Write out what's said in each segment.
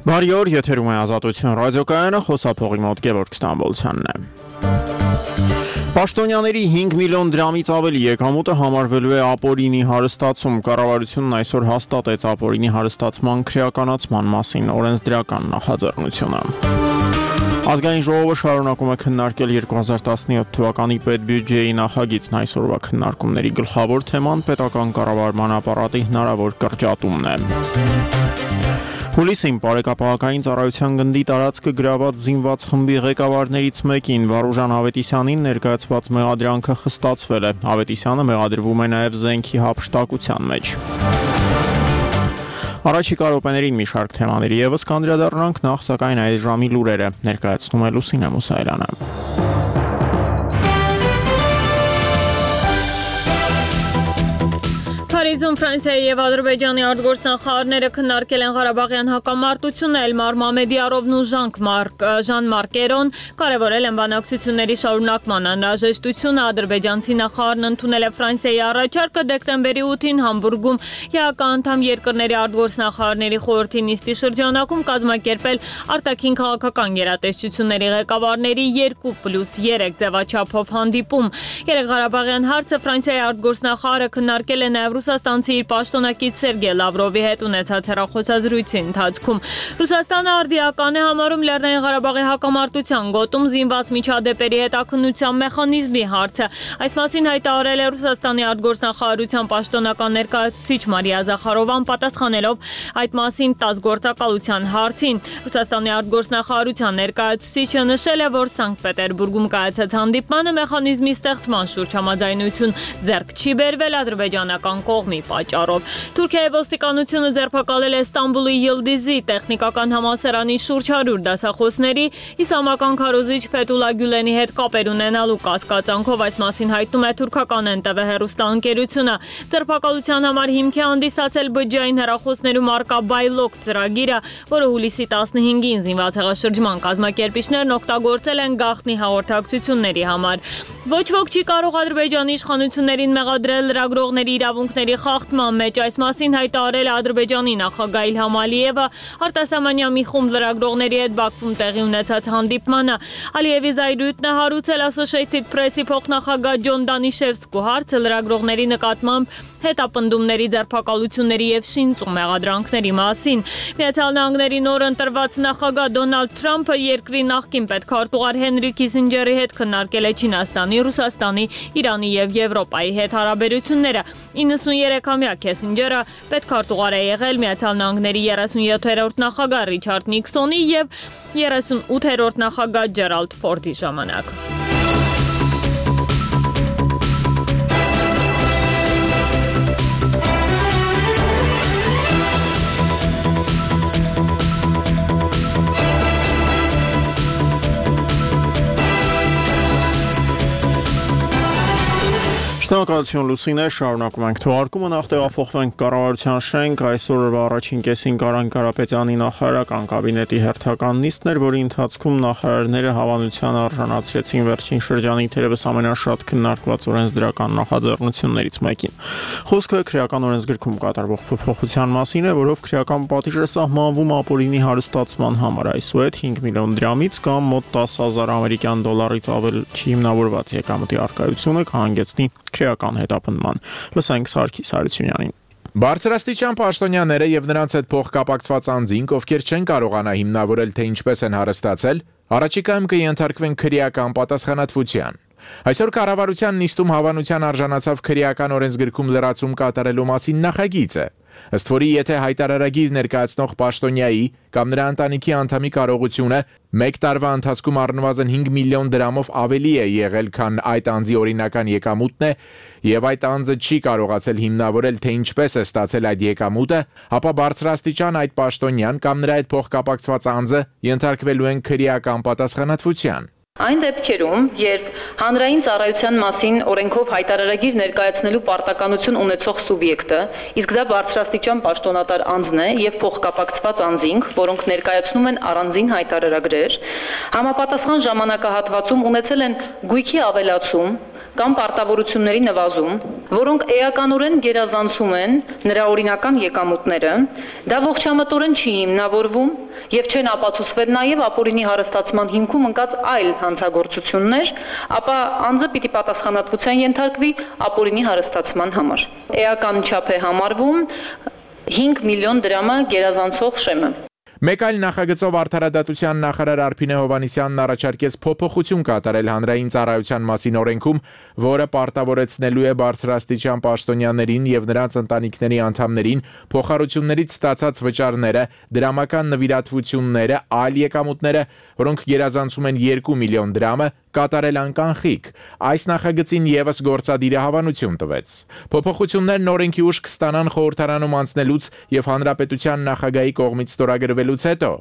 Բարի օր, եթերում է Ազատություն ռադիոկայանը, խոսափողի մոտ Գևորգ Ստամբոլցյանն է։ Պաշտոնյաների 5 միլիոն դրամից ավելի եկամուտը համարվելու է ապօրինի հարստացում։ Կառավարությունն այսօր հաստատեց ապօրինի հարստացման քրեականացման մասին օրենսդրական նախաձեռնությունը։ Ազգային ժողովը շարունակում է քննարկել 2017 թվականի պետբյուջեի նախագիծն, այսօրվա քննարկումների գլխավոր թեման պետական կառավարման ապարատի հնարավոր կրճատումն է։ Հուլիսին Բարեկապահական ծառայության գնդի տարածքը գրաված զինված խմբի ղեկավարներից մեկին Վարուժան Ավետիսյանին ներկայացված մեղադրանքը խստացվել է։ Ավետիսյանը մեղադրվում է նաև զենքի հափշտակության մեջ։ Առաջիկա րոպեներին մի շարք թեմաների ևս կանդրադառնանք, նախ սակայն այս ժամի լուրերը ներկայացնում է Լուսինե Մուսայելյանը։ Փարիզում Ֆրանսիայի եւ Ադրբեջանի արտգործնախարարները քննարկել են Ղարաբաղյան հակամարտությունը, Էլմար Մամեդիարովն ու Ժան-Մարկ Էրոն կարևորել են բանակցությունների շարունակման անհրաժեշտությունը։ Ադրբեջանցի նախարարն ընդունել է Ֆրանսիայի առաջարկը դեկտեմբերի 8-ին Համբուրգում ԵԱԿ-անդամ երկրների արտգործնախարարների խորհրդի նիստի շրջանակում կազմակերպել արտաքին քաղաքական գերատեսչությունների ղեկավարների 2+3 ձևաչափով հանդիպում։ Երեք Ղարաբաղյան հարցը Ֆրանսիայի արտգործնախարարը քննարկել է նաև Ռուսաստանցի իր պաշտոնակից Սերգեյ Լավրովի հետ ունեցած հեռախոսազրույցի ընթացքում։ Ռուսաստանը արդիական է համարում Լեռնային Ղարաբաղի հակամարտության գոտում զինված միջադեպերի հետաքննության մեխանիզմի հարցը։ Այս մասին հայտարարել է Ռուսաստանի արտգործնախարարության պաշտոնական ներկայացուցիչ Մարիա Զախարովան, պատասխանելով այդ մասին ՏԱՍՍ գործակալության հարցին։ Ռուսաստանի արտգործնախարարության ներկայացուցիչը նշել է, որ Սանկտ Պետերբուրգում կայացած հանդիպմանը մեխանիզմի ստեղծման շուրջ համաձայնություն ձեռք չի բերվել ադրբեջանական կողմի պատճառով։ Թուրքիայի ոստիկանությունը ձերբակալել է Ստամբուլի Յիլդիզի տեխնիկական համալսարանի շուրջ 100 դասախոսների իսլամական քարոզիչ Ֆեթուլա Գյուլենի հետ կապեր ունենալու կասկածանքով, այս մասին հայտնում է թուրքական NTV հեռուստաընկերությունը։ Ձերբակալության համար հիմք է հանդիսացել բջջային հեռախոսներում առկա Բայլոկ ծրագիրը, որը հուլիսի 15-ին զինված հեղաշրջման կազմակերպիչներն օգտագործել են գաղտնի հաղորդակցությունների համար։ Ոչ ոք չի կարող Ադրբեջանի իշխանություններին մեղադրել լրագրողների իրավունքների խախտման մեջ, այս մասին հայտարարել է Ադրբեջանի նախագահ Իլհամ Ալիևը արտասահմանյան մի խումբ լրագրողների հետ Բաքվում տեղի ունեցած հանդիպմանը։ Ալիևի զայրույթն է հարուցել Associated Press-ի փոխնախագահ Ջոն Դանիշևսկու հարցը լրագրողների նկատմամբ հետապնդումների, ձերբակալությունների եւ շինծու մեղադրանքների մասին։ Միացյալ Նահանգների նոր ընտրված նախագահ Դոնալդ Թրամփը երկրի նախկին պետքարտուղար Հենրի Քիսինջերի հետ քննարկել է Չինաստանի, Ռուսաստանի, Իրանի եւ Եվրոպայի հետ հարաբերությունները։ 93-ամյա Քիսինջերը պետքարտուղար է եղել Միացյալ Նահանգների 37-րդ նախագահ Ռիչարդ Նիքսոնի եւ 38-րդ նախագահ Ջերալդ Ֆորդի ժամանակ։ Շնորհակալություն Լուսինե, շարունակում ենք թողարկումը, նախ տեղափոխվենք կառավարության շենք, այսօրվա առաջին կեսին Կարեն Կարապետյանի նախարարական կաբինետի հերթական նիստն էր, որի ընթացքում նախարարները հավանության արժանացրեցին վերջին շրջանի թերևս ամենաշատ քննարկված օրենսդրական նախաձեռնություններից մեկին։ Խոսքը քրեական օրենսգրքում կատարվող փոփոխության մասին է, որով քրեական պատիժ է սահմանվում ապօրինի հարստացման համար, այսուհետ 5 միլիոն դրամից կամ մոտ 10,000 ամերիկյան դոլարից ավել չհիմնավորված եկամտի առկայությունը կհանգեցնի քրեական հետապնդման։ Լսենք Սարգիս Հարությունյանին։ Բարձրաստիճան պաշտոնյաները եւ նրանց հետ փոխկապակցված անձինք, ովքեր չեն կարողանա հիմնավորել, թե ինչպես են հարստացել, առաջիկայում կենթարկվեն քրեական պատասխանատվության։ Այսօր կառավարության նիստում հավանության արժանացավ քրեական օրենսգրքում լրացում կատարելու մասին նախագիծը, ըստ որի եթե հայտարարագիր ներկայացնող պաշտոնյայի կամ նրա ընտանիքի անդամի կարողությունը մեկ տարվա ընթացքում առնվազն 5 միլիոն դրամով ավելի է եղել, քան այդ անձի օրինական եկամուտն է, եւ այդ անձը չի կարողացել հիմնավորել, թե ինչպես է ստացել այդ եկամուտը, ապա բարձրաստիճան այդ պաշտոնյան կամ նրա հետ փոխկապակցված անձը ենթարկվելու են քրեական պատասխանատվության։ Այն դեպքերում, երբ հանրային ծառայության մասին օրենքով հայտարարագիր ներկայացնելու պարտականություն ունեցող սուբյեկտը, իսկ դա բարձրաստիճան պաշտոնատար անձն է եւ փոխկապակցված անձինք, որոնք ներկայացնում են առանձին հայտարարագրեր, համապատասխան ժամանակահատվածում ունեցել են գույքի ավելացում կամ պարտավորությունների նվազում, որոնք էականորեն գերազանցում են նրա օրինական եկամուտները, դա ողջամտորեն չի հիմնավորվում եւ չեն ապացուցվել նաեւ ապօրինի հարստացման հիմքում ընկած այլ հանցագործություններ, ապա անձը պիտի պատասխանատվության ենթարկվի ապօրինի հարստացման համար։ Էական չափ է համարվում 5 միլիոն դրամը գերազանցող շեմը։ Մեկ այլ նախագծով արդարադատության նախարար Արփինե Հովհաննիսյանն առաջարկեց փոփոխություն կատարել հանրային ծառայության մասին օրենքում, որը պարտավորեցնելու է բարձրաստիճան պաշտոնյաներին եւ նրանց ընտանիքների անդամներին փոխառություններից ստացած վճարները, դրամական նվիրատվությունները, այլ եկամուտները, որոնք գերազանցում են 2 միլիոն դրամը, կատարել անկանխիկ։ Այս նախագծին եւս գործադիրը հավանություն տվեց։ Փոփոխություններն օրենքի ուժ կստանան խորհրդարանում անցնելուց եւ հանրապետության նախագահի կողմից ստորագրվելուց հետո։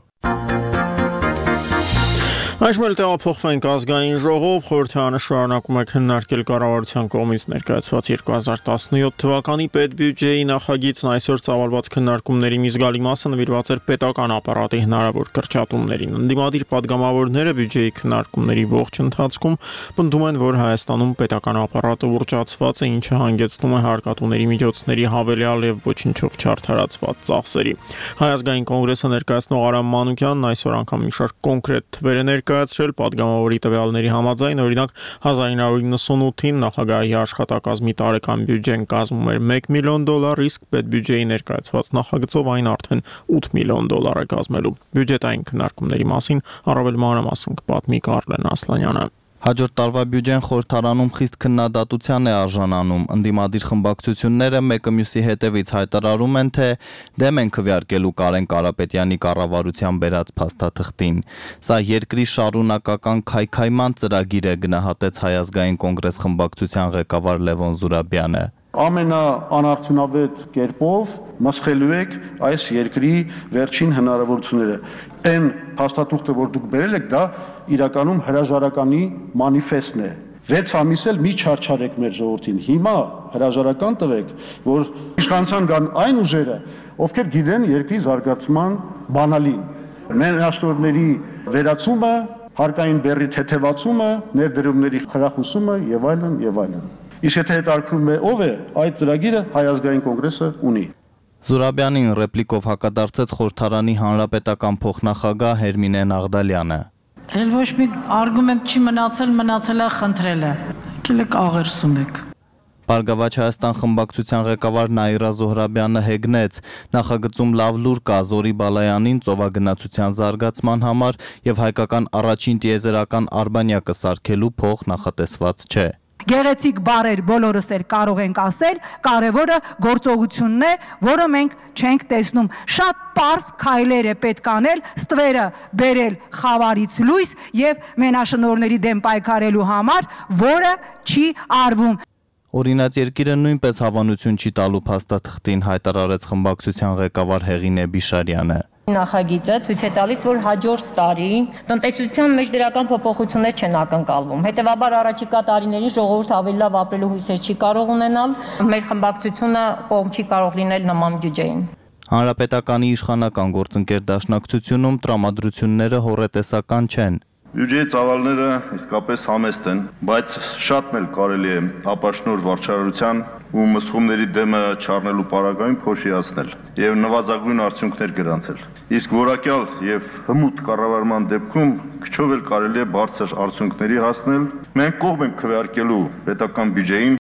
Այժմ էլ տեղափոխվենք ազգային ժողով, խորհրդարանը շարունակում է քննարկել կառավարության կողմից ներկայացված 2017 թվականի պետբյուջեի նախագիծն, այսօր ծավալված քննարկումների մի զգալի մասը նվիրված էր պետական ապարատի հնարավոր կրճատումներին։ Ընդդիմադիր падգամավորները բյուջեի քննարկումների ողջ ընթացքում պնդում են, որ Հայաստանում պետական ապարատը ուռճացված է, ինչը հանգեցնում է հարկատուների միջոցների հավելյալ եւ ոչնչով չարդարացված ծախսերի։ Հայ ազգային կոնգրեսը ներկայացնող Արամ Մանուկյանն այսօր անգամ մի շարք կոնկրետ թվեր է ներկայացրել падգամավորի տվյալների համաձայն, օրինակ 1998-ին նախագահի աշխատակազմի տարեկան բյուջեն կազմում էր $1 միլիոն, իսկ պետբյուջեի ներկայացված նախագծով այն արդեն $8 միլիոն է կազմելու։ Բյուջետային քննարկումների մասին առավել մանրամասն կպատմի Կարլեն Ասլանյանը։ Հաջորդ տարվա բյուջեն խորհրդարանում խիստ քննադատության է արժանանում։ Ընդդիմադիր խմբակցությունները մեկը մյուսի հետևից հայտարարում են, թե դեմ են քվեարկելու Կարեն Կարապետյանի կառավարության բերած փաստաթղթին։ Սա երկրի շարունակական քայքայման ծրագիր է, գնահատեց Հայ ազգային կոնգրես խմբակցության ղեկավար Լևոն Զուրաբյանը։ Ամենաանարդյունավետ կերպով մսխելու եք այս երկրի վերջին հնարավորությունները։ Այն փաստաթուղթը, որ դուք բերել եք, դա իրականում հրաժարականի մանիֆեստն է։ 6 ամիս էլ մի չարչարեք մեր ժողովրդին։ Հիմա հրաժարական տվեք, որ իշխանության կան այն ուժերը, ովքեր գիտեն երկրի զարգացման բանալին։ Մենաշնորհների վերացումը, հարկային բեռի թեթևացումը, ներդրումների խրախուսումը եւ այլն եւ այլն։ Իսկ եթե հետաքրքրում է ով է, այդ ծրագիրը Հայ ազգային կոնգրեսը ունի։ Զուրաբյանին ռեպլիկով հակադարձեց խորհրդարանի հանրապետական փոխնախագահ Հերմինե Նաղդալյանը։ Էլ ոչ մի արգումենտ չի մնացել է խնդրելը։ Եկեք աղերսում եք։ Բարգավաճ Հայաստան խմբակցության ղեկավար Նաիրա Զոհրաբյանը հեգնեց նախագծում լավ լուր կա Զորի Բալայանին ծովագնացության զարգացման համար եւ հայկական առաջին տիեզերական արբանյակը սարքելու փող նախատեսված չէ։ Գեղեցիկ բառեր բոլորս էլ կարող ենք ասել, կարևորը գործողությունն է, որը մենք չենք տեսնում։ Շատ պարզ քայլեր է պետք անել, ստվերը բերել խավարից լույս եւ մենաշնորհների դեմ պայքարելու համար, որը չի արվում։ Օրինաց երկիրը նույնպես հավանություն չի տալու փաստաթղթին, հայտարարեց խմբակցության ղեկավար Հեղինե Բիշարյանը։ Նախագիծը ցույց է տալիս, որ հաջորդ տարի տնտեսության մեջ դրական փոփոխություններ չեն ակնկալվում։ Հետևաբար առաջիկա տարիներին ժողովուրդը ավելի լավ ապրելու հույսեր չի կարող ունենալ։ Մեր խմբակցությունը կողմ չի կարող լինել նման բյուջեին։ Հանրապետականի իշխանական գործընկեր դաշնակցությունում տրամադրությունները հոռետեսական չեն։ Բյուջեի ծավալները իսկապես համեստ են, բայց շատն էլ կարելի է ապաշնոր վարչարարության ու մսխումների դեմը չառնելու պարագայում փոշիացնել եւ նվազագույն արդյունքներ գրանցել։ Իսկ որակյալ եւ հմուտ կառավարման դեպքում քչով էլ կարելի է բարձր արդյունքների հասնել։ Մենք կողմ ենք քվեարկելու պետական բյուջեին։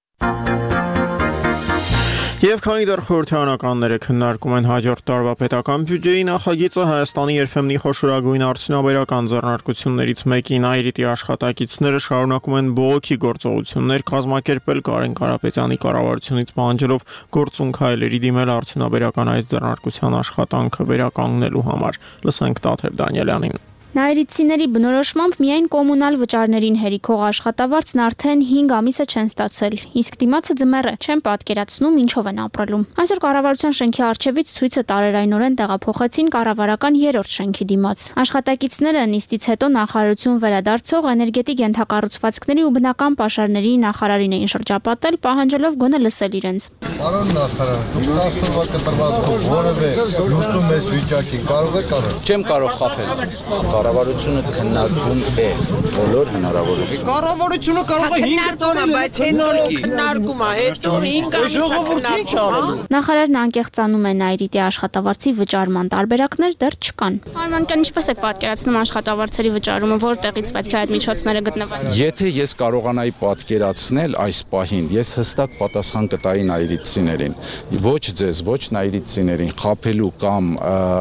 Եվ քանի դեռ խորհրդարանականները քննարկում են հաջորդ տարվա պետական բյուջեի նախագիծը, Հայաստանի երբեմնի խոշորագույն արդյունաբերական ձեռնարկություններից մեկին Այրիտի աշխատակիցները շարունակում են բողոքի գործողություններ կազմակերպել Կարեն Կարապետյանի կառավարությունից պահանջելով գործուն քայլերի դիմել արդյունաբերական այս ձեռնարկության աշխատանքը վերականգնելու համար։ Լսենք Տաթև Դանիելյանին։ Նայիրիցիների բնորոշմամբ միայն կոմունալ վճարներին հերիքող աշխատավարձն արդեն 5 ամիսը չեն ստացել, իսկ դիմացը ձմեռ է, չեն պատկերացնում ինչով են ապրելու։ Այսօր կառավարության շենքի առջևից ցույցը տարերայնորեն տեղափոխեցին կառավարական 3-րդ շենքի դիմաց։ Աշխատակիցները նիստից հետո նախարարություն վերադարձող էներգետիկ ենթակառուցվածքների ու բնական պաշարների նախարարին էին շրջապատել, պահանջելով գոնե լսել իրենց։ Պարոն նախարար, դուք ասում եք կտրվածքով որևէ լուծում այս վիճակին կարող եք անել։ Չեմ կարող խախտել։ Կառավարությունը քննարկում է բոլոր հնարավորությունները։ Կառավարությունը կարող է 5 տարի, բայց քննարկում է, հետո 5 ամիսը քննարկում։ Նախարարն անկեղծանում է Նայիրիտի աշխատավարձի վճարման տարբերակներ դեռ չկան։ Արմանական ինչպես եք պատկերացնում աշխատավարձերի վճարումը, որտեղից պետք է այդ միջոցները գտնվեն։ Եթե ես կարողանայի պատկերացնել այս պահին, ես հստակ պատասխան կտայի նայիրիցիներին, ոչ ձեզ, ոչ նայիրիցիներին խաբելու կամ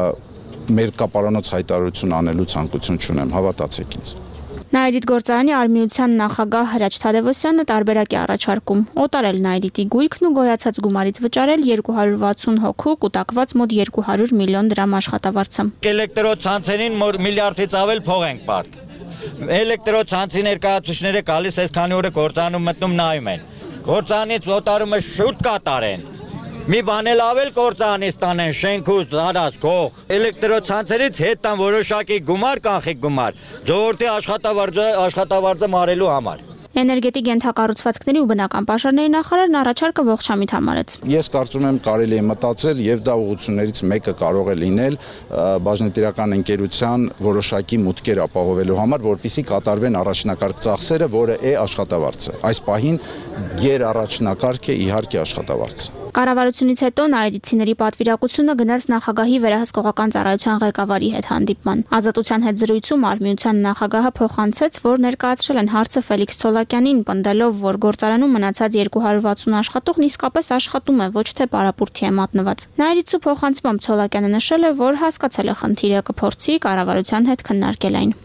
մեր կապարանոց հայտարարություն անելու ցանկություն չունեմ, հավատացեք ինձ։ Նայիրիտ գործարանի արմիության նախագահ Հրաչ Թադևոսյանը տարբերակ է առաջարկում օտարել Նայիրիտի գույքն ու գոյացած գումարից վճարել 260 հոգու կուտակված մոտ 200 միլիոն դրամ աշխատավարձը։ Էլեկտրոցանցերին միլիարդից ավել փող ենք πάρք։ Էլեկտրոցանցի ներկայացուցիչները գալիս այսքանի օրը գործանում մտնում նայում են։ Գործանից օտարումը շուտ կատարեն։ Մի բան էլ ավել գործանից տանեն շենքուց դարած գող։ Էլեկտրոցանցերից հետ տան որոշակի գումար, կանխիկ գումար, ժողովրդի աշխատավարձը մարելու համար։ Էներգետիկ ենթակառուցվածքների ու բնական պաշարների նախարարն առաջարկը ողջամիտ համարեց։ Ես կարծում եմ կարելի է մտածել եւ դա ուղղություններից մեկը կարող է լինել բաժնետիրական ընկերության որոշակի մուտքեր ապահովելու համար, որպեսզի կատարվեն առաջնակարգ ծախսերը, որը է աշխատավարձը։ Այս պահին գերառաջնակարգ է իհարկե աշխատավարձը։ Կառավարությունից հետո նայիրիցիների պատվիրակությունը գնաց նախագահի վերահսկողական ծառայության ղեկավարի հետ հանդիպման։ Ազատության հետ զրույցում արմիության նախագահը փոխանցեց, որ ներկայացրել են հարցը Ֆելիքս Ցոլակյանին, պնդելով, որ գործարանում մնացած 260 աշխատողն իսկապես աշխատում է, ոչ թե պարապուրդի է մատնված։ Նայիրիցու փոխանցմամբ Ցոլակյանը նշել է, որ հասկացել է խնդիրը, կփորձի կառավարության հետ քննարկել այն։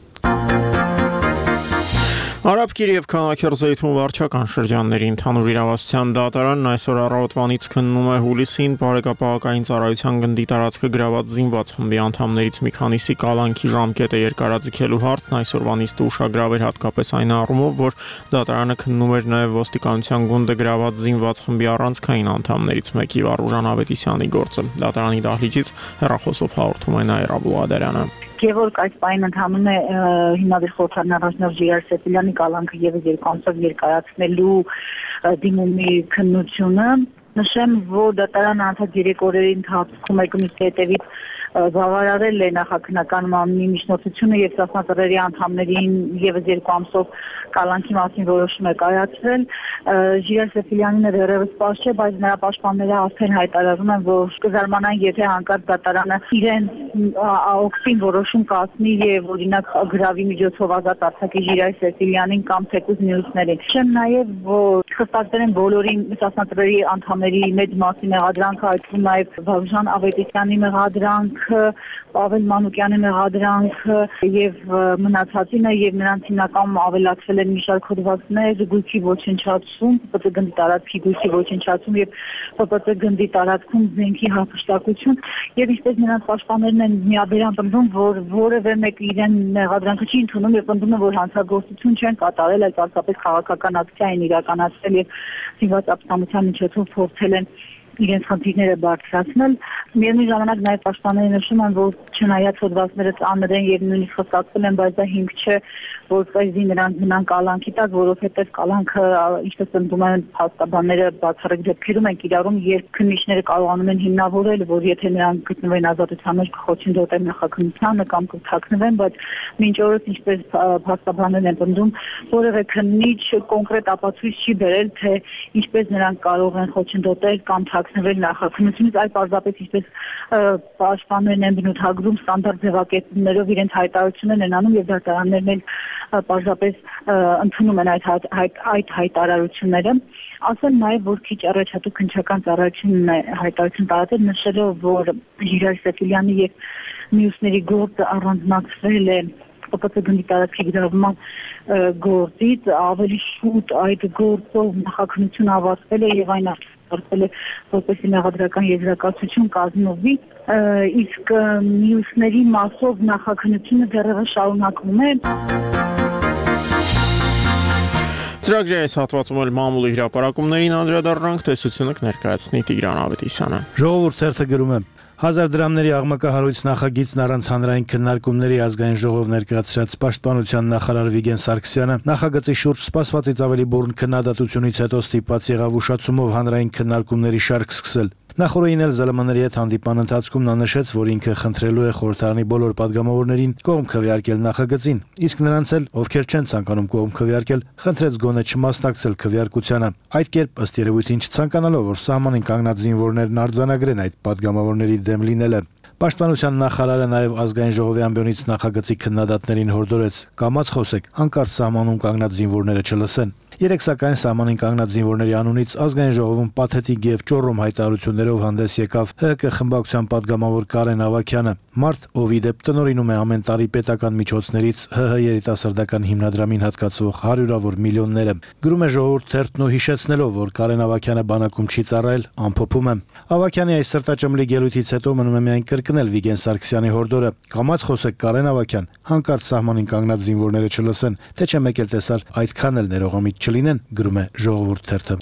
Արաբկիր եւ Քանաքերձեյթուն վարչական շրջանների ընդհանուր իրավասության դատարանն այսօր առավոտվանից քննում է հուլիսին բարեկապահական ծառայության գնդի տարածքը գրաված զինված խմբի անդամներից մի քանիսի կալանքի ժամկետը երկարաձգելու հարցն այսօրվան իսկ ուշագրավ էր հատկապես այն առումով, որ դատարանը քննում էր նաեւ ոստիկանության գունդը գրաված զինված խմբի առանցքային անդամներից մեկի Վարուժան Ավետիսյանի գործը։ Դատարանի դահլիճից հեռախոսով հաղորդում է Նաիրա Բուլադարյանը։ Գևորգ այս պայն ընդհանում է հիմնադիր խորհրդարան առաջնորդ Ժիրայր Սեֆիլյանի կալանքը եւս երկամսով երկարացնելու դիմումի քննությունը։ Նշեմ, որ դատարանը անցած 3 օրերի ընթացքում եկումից հետևից բավարարել է նախաքննական մամլի միջնորդությունը եւ սասնածռերի անդամներին եւս 2 ամսով կալանքի մասին որոշում է կայացրել։ Ժիրայր Սեֆիլյանին դեռևս պաշտ չէ, բայց նրա պաշտպանները արդեն հայտարարում են, որ կզարմանան, եթե հանկարծ դատարանը իրեն օգտին որոշում կազմի եւ օրինակ գրավի միջոցով ազատ արձակի Ժիրայր Սեֆիլյանին կամ թեկուզ մյուսներին։ Չեմ նաեւ, որ խստացել են բոլորին սասնածռերի անդամների մեծ մասի մեղադրանքը, այդ թվում նաեւ Վարուժան Ավետիսյանի մեղադրանքը, Պավել Մանուկյանի մեղադրանքը եւ մնացածինը եւ նրանց հիմնական ավելացվել են մի շարք հոդվածներ, գույքի ոչնչացում, ՊՊԾ գնդի տարածքի գույքի ոչնչացում եւ ՊՊԾ գնդի տարածքում զենքի հափշտակություն եւ ինչպես նրանց պաշտպաններն են միաբերան պնդում, որ որևէ մեկ իրեն մեղադրանքը չի ընդունում եւ պնդում է, որ հանցագործություն չեն կատարել, այլ պարզապես քաղաքական ակցիա են իրականացրել եւ զինված ապստամբության միջոցով փորձել են իրենց խնդիրները բարձրացնել։ Միևնույն ժամանակ նաև պաշտպանները նշում են, որ չնայած հոդվածները ծանր են եւ նույնիսկ խստացել են, բայց դա հիմք չէ, որպեսզի նրանք մնան կալանքի տակ, որովհետեւ կալանքը, ինչպես ընդդում են փաստաբանները, բացառիկ դեպքերում են կիրառում, երբ քննիչները կարողանում են հիմնավորել, որ եթե նրանք գտնվեն ազատության մեջ կխոչընդոտեն նախաքննությանը կամ կթաքնվեն, բայց մինչ օրս ինչպես փաստաբաններն են ընդդում, որևէ քննիչ կոնկրետ ապացույց չի բերել, թե ինչպես նրանք կարող են խոչընդոտել կամ թաքնվել նախաքննությունից, այլ պարզապես ինչպես պաշտպաններն են բնութագրում ստանդարտ ձևակերպումներով իրենց հայտարարություններն են անում եւ դատարաններն էլ պարզապես ընդունում են այդ հայտարարությունները։ Ասեմ նաև, որ քիչ առաջ հատուկ քննչական ծառայությունն է հայտարարություն տարածել, նշելով, որ Ժիրայր Սեֆիլյանի եւ մյուսների գործը առանձնացվել է ՊՊՑ գնդի տարածքի գրավման գործից, ավելի շուտ այդ գործով նախաքննություն ավարտվել է եւ այն ստացել է որպեսզի մեղադրական եզրակացություն կազմվի, իսկ մյուսների մասով նախաքննությունը դեռևս շարունակվում է։ Ծրագրի այս հատվածում էլ մամուլի հրապարակումներին անդրադառնանք, տեսությունը կներկայացնի Տիգրան Ավետիսյանը։ Ժողովուրդ թերթը գրում է. 1000 դրամների աղմկահարույց նախագիծն առանց հանրային քննարկումների ազգային ժողով ներկայացրած պաշտպանության նախարար Վիգեն Սարգսյանը նախագծի շուրջ սպասվածից ավելի բուռն քննադատությունից հետո ստիպված եղավ ուշացումով հանրային քննարկումների շարք սկսել։ Նախորդին էլ ԶԼՄ-ների հետ հանդիպան ընթացքում նա նշեց, որ ինքը խնդրելու է խորհրդարանի բոլոր падգամավորներին կողմ քվեարկել նախագծին, իսկ նրանց էլ, ովքեր չեն ցանկանում կողմ քվեարկել, խնդրեց գոնե չմասնակցել քվեարկությանը։ Այդ կերպ ըստ երևույթին չցանկանալով, որ սահմանին կանգնած զինվորներն արձանագրեն այդ падգամավորների դեմ լինելը։ Պաշտպանության նախարարը նաև ազգային ժողովի ամբիոնից նախագծի քննադատներին հորդորեց. «Կամաց խոսեք, հանկարծ սահմանում կանգնած զինվորները չլսեն»։ Երեք սակայն սահմանին կանգնած զինվորների անունից ազգային ժողովում պաթետիկ եւ ճոռոմ հայտարարություններով հանդես եկավ ՀՀԿ խմբակցության падգամավոր Կարեն Ավագյանը, մարդ, ով ի դեպ տնօրինում է ամեն տարի պետական միջոցներից ՀՀ երիտասարդական հիմնադրամին հատկացվող հարյուրավոր միլիոնները։ Գրում է Ժողովուրդ թերթն ու հիշեցնելով, որ Կարեն Ավագյանը բանակում չի ծառայել, ամփոփում է. Ավագյանի այս սրտաճմլի ելույթից հետո մնում է միայն կրկնել Վիգեն Սարգսյանի հորդորը. «Կամաց խոսեք, Կարեն Ավագյան, հանկարծ սահմանին կանգնած զինվորները չլսեն, թե չէ մեկ էլ տեսար այդքան էլ ներողամիտ չլինեն», գրում է Ժողովուրդ թերթը։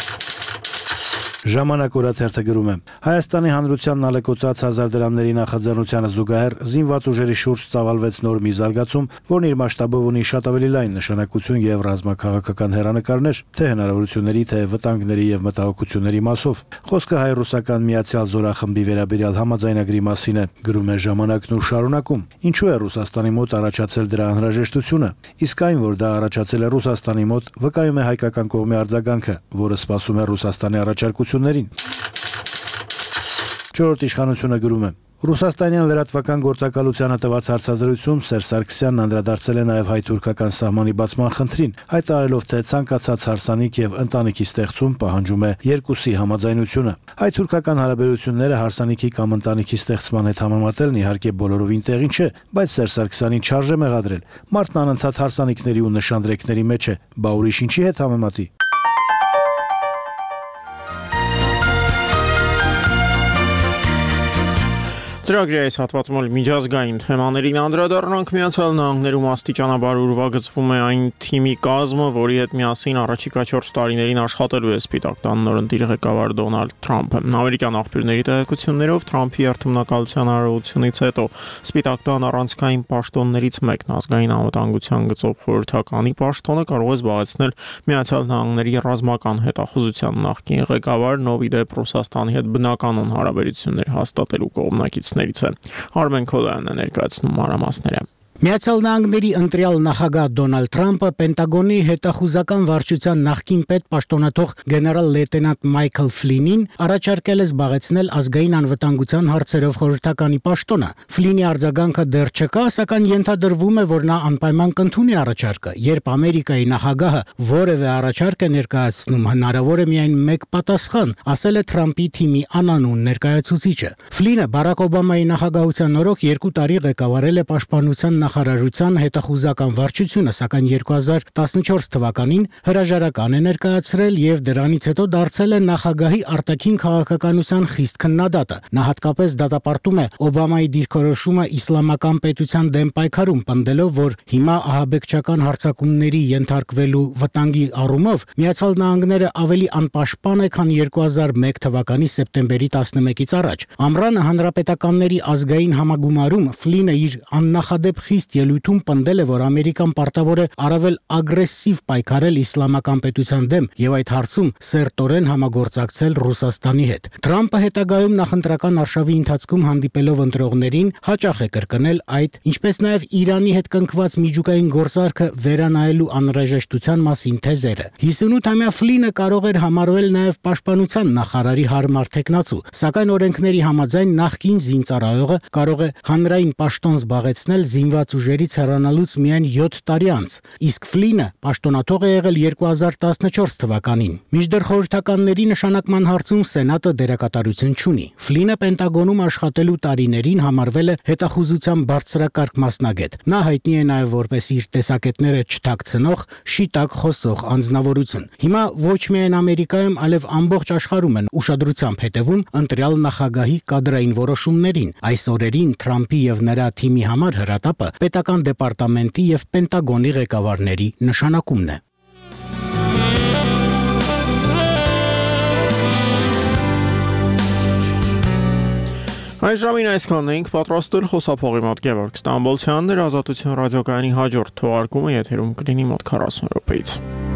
Ժամանակ օրաթերթը գրում է. Հայաստանի հանրությանն ալեկոծած 1000 դրամների նախաձեռնությանը զուգահեռ զինված ուժերի շուրջ ծավալվեց նոր մի զարգացում, որն իր մասշտաբով ունի շատ ավելի լայն նշանակություն եւ ռազմաքաղաքական հեռանկարներ, թե հնարավորությունների, թե վտանգների եւ մտահոգությունների մասով։ Խոսքը հայ-ռուսական միացյալ զորախմբի վերաբերյալ համաձայնագրի մասին է, գրում է Ժամանակն ու շարունակում. Ինչու է Ռուսաստանի մոտ առաջացել դրա անհրաժեշտությունը, իսկ այն, որ դա առաջացել է Ռուսաստանի մոտ, վկայում է հայկական կողմի արձագանքը, որը սպասում է Ռուսաստանի առաջարկություններին։ Չորրորդ իշխանությունը գրում է. Ռուսաստանյան լրատվական գործակալությանը տված հարցազրույցում Սերժ Սարգսյանն անդրադարձել է նաև հայ-թուրքական սահմանի բացման խնդրին, հայտարարելով, թե ցանկացած հարսանիք եւ ընտանիքի ստեղծում պահանջում է երկուսի համաձայնությունը։ Հայ-թուրքական հարաբերությունները հարսանիքի կամ ընտանիքի ստեղծման հետ համեմատելն իհարկե բոլորովին տեղին չէ, բայց Սերժ Սարգսյանին չարժե մեղադրել։ Մարդն անընդհատ հարսանիքների ու նշանդրեկների մեջ է, բա ուրիշ ինչի հետ համեմատի։ Ծրագրի այս հատվածում էլ միջազգային թեմաներին անդրադառնանք։ Միացյալ Նահանգներում աստիճանաբար ուրվագծվում է այն թիմի կազմը, որի հետ միասին առաջիկա 4 տարիներին աշխատելու է Սպիտակ տան նորընտիր ղեկավար Դոնալդ Թրամփը։ Ամերիկյան աղբյուրների տեղեկություններով Թրամփի երթմնակալության արարողությունից հետո Սպիտակ տան առանցքային պաշտոններից մեկն ազգային անվտանգության գծով խորհրդականի պաշտոնը կարող է զբաղեցնել Միացյալ Նահանգների ռազմական հետախուզության նախկին ղեկավարն, ով ի դեպ Ռուսաստանի հետ բնականon հարաբերություններ հաստատելու կողմնակից Արմեն Քոլյանն է ներկայացնում մանրամասները։ Միացյալ Նահանգների ընտրյալ նախագահ Դոնալդ Թրամփը Պենտագոնի հետախուզական վարչության նախկին պետ պաշտոնաթող գեներալ լեյտենանտ Մայքլ Ֆլինին առաջարկել է զբաղեցնել ազգային անվտանգության հարցերով խորհրդականի պաշտոնը։ Ֆլինի արձագանքը դեռ չկա, սակայն ենթադրվում է, որ նա անպայման կընդունի առաջարկը։ Երբ Ամերիկայի նախագահը որևէ առաջարկ է ներկայացնում, հնարավոր է միայն մեկ պատասխան, ասել է Թրամփի թիմի անանուն ներկայացուցիչը։ Ֆլինը Բարակ Օբամայի նախագահության օրոք 2 տարի ղեկավարել է պաշտպանության նախարարության հետախուզական վարչությունը, սակայն 2014 թվականին հրաժարական է ներկայացրել եւ դրանից հետո դարձել է նախագահի արտաքին քաղաքականության խիստ քննադատը։ Նա հատկապես դատապարտում է Օբամայի դիրքորոշումը իսլամական պետության դեմ պայքարում, պնդելով, որ հիմա ահաբեկչական հարձակումների ենթարկվելու վտանգի առումով Միացյալ Նահանգները ավելի անպաշտպան է, քան 2001 թվականի սեպտեմբերի 11-ից առաջ։ Ամռանը հանրապետականների ազգային համագումարում Ֆլինը իր աննախադեպ խիստ ելույթում պնդել է, որ Ամերիկան պարտավոր է առավել ագրեսիվ պայքարել իսլամական պետության դեմ եւ այդ հարցում սերտորեն համագործակցել Ռուսաստանի հետ։ Թրամփը հետագայում նախընտրական արշավի ընթացքում հանդիպելով ընտրողներին հաճախ է կրկնել այդ, ինչպես նաեւ Իրանի հետ կնքված միջուկային գործարքը վերանայելու անհրաժեշտության մասին թեզերը։ 58-ամյա Ֆլինը կարող էր համարվել նաեւ պաշտպանության նախարարի հարմար թեկնածու, սակայն օրենքների համաձայն նախկին զինծառայողը կարող է հանրային պաշտոն զբաղեցնել զինված զինված ուժերից հեռանալուց միայն 7 տարի անց, իսկ Ֆլինը պաշտոնաթող է եղել 2014 թվականին։ Մինչդեռ խորհրդականների նշանակման հարցում Սենատը դերակատարություն չունի։ Ֆլինը Պենտագոնում աշխատելու տարիներին համարվել է հետախուզության բարձրակարգ մասնագետ։ Նա հայտնի է նաև որպես իր տեսակետները չթաքցնող, շիտակ խոսող անձնավորություն։ Հիմա ոչ միայն Ամերիկայում, այլև ամբողջ աշխարհում են ուշադրությամբ հետևում ընտրյալ նախագահի կադրային որոշումներին։ Այս օրերին Թրամփի եւ նրա թիմի համար հրատապը պետական դեպարտամենտի եւ Պենտագոնի ղեկավարների նշանակումն է։ Այս ժամին այսքանն էինք պատրաստել, խոսափողի մոտ Գևորգ Ստամբոլցյանն էր, Ազատություն ռադիոկայանի հաջորդ թողարկումը եթերում կլինի մոտ 40 րոպեից։